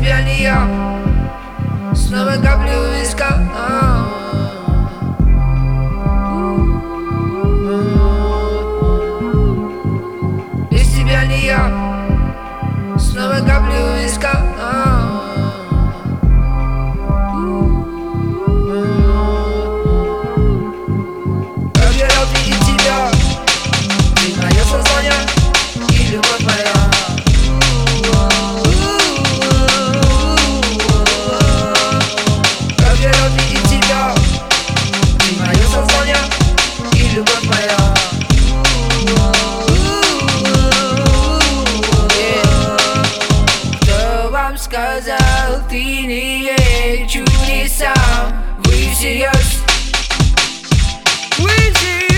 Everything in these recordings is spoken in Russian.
тебя не я, снова каплю у виска. Без тебя не я, снова каплю у виска. Как я рад видеть тебя, ты мое сознание и любовь моя. Как я рад видеть тебя, ты мое сознание и любовь моя. Кто вам сказал, ты не ей чудеса? Вы всерьез? Вы всерьез?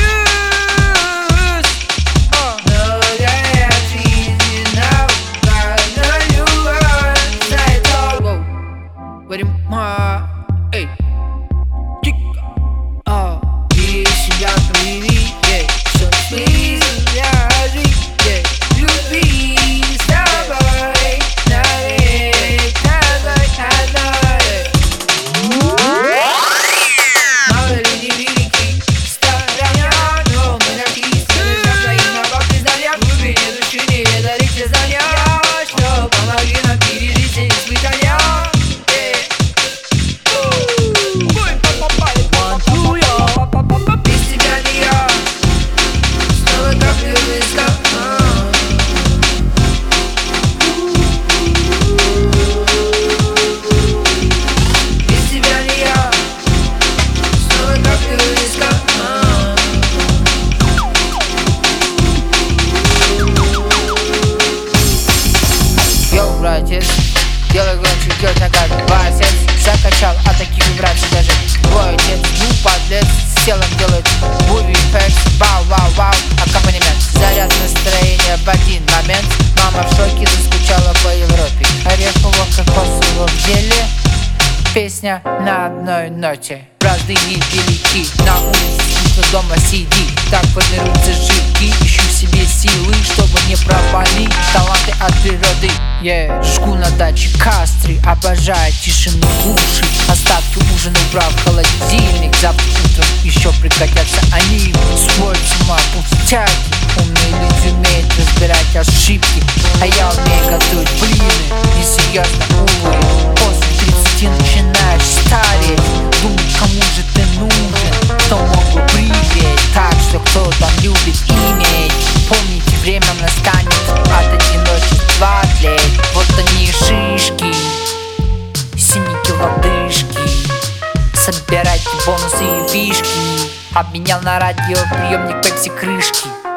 Многое в жизни навгадно любовь знает all. Варима, эй, тика, если я привет, все смысл я жить, любви с тобой навек одной. Мало людей велики, сторонят, но мы написаны на своих ногах признаниях. В глубине души не ведали те знания, что помогли нам пережить все испытания. Без тебя не я, снова каплю у виска. Без тебя не я, снова каплю у виска. Йоу, братец, делай громче, делай нога, басец. Закачал от таких вибраций даже твой отец. Ну, подлец, с телом делает буви эффект. Вау, аккомпанемент. Заряд настроения в один момент. Мама в шоке, заскучала по Европе. Орехово-кокосово в деле. Песня на одной ноте. Бразды невелики, на улице скучно, дома сиди. Так формируются жидкие, ищу в себе силы, чтобы не пропали таланты от природы. Жгу на даче кастри, обожаю тишину уши. Остатки ужина убрав в холодильник. Завтра утром еще пригодятся они. Свой с ума пустяки. Умные люди умеют разбирать ошибки, а я умею готовить блины. Несерьезно, увы, после 30 начинаешь стареть. Думать, кому же ты нужен, кто мог бы приветь. Так что кто там любит иметь, помните, время настанет от одиночества тлеть. Вот они шишки, синяки лодыжки. Собирайте бонусы и фишки. Обменял на радиоприемник пепси крышки.